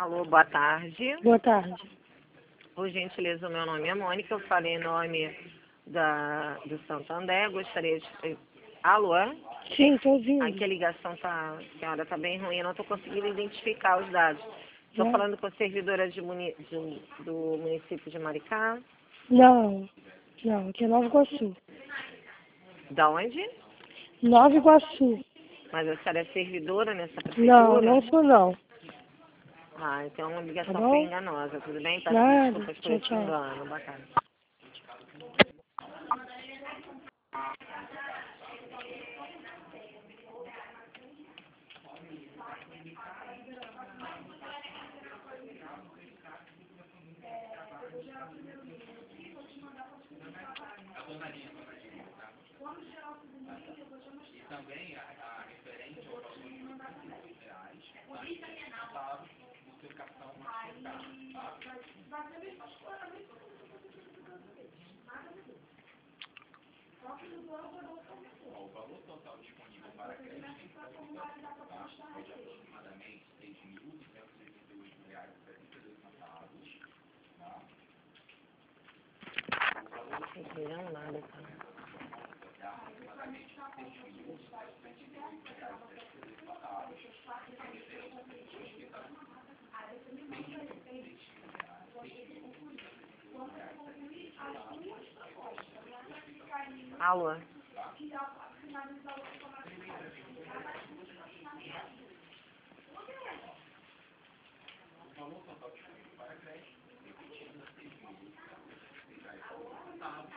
Alô, boa tarde. Boa tarde. Por gentileza, o meu nome é Mônica. Eu falei em nome do Santander. Gostaria de... Alô? Sim, estou ouvindo. Aqui a ligação tá... A senhora está bem ruim. Eu não estou conseguindo identificar os dados. Estou falando com a servidora do município de Maricá. Não, aqui é Nova Iguaçu. Da onde? Nova Iguaçu. Mas a senhora é servidora nessa prefeitura? Não sou não. Ah, então a ligação Tá foi bom? enganosa, tudo bem? Peço Nada. desculpas por Tchau, esse tchau. engano. Boa tarde. Também a referente ao valor de R$1.500 para o seu cartão Mastercard, tá? O valor total disponível para crédito em conta, tá? É de aproximadamente R$6.288,72, tá? O valor Não nada, tá? é aproximadamente Alô? o valor total disponível para crédito, repetindo, R$6.288,72.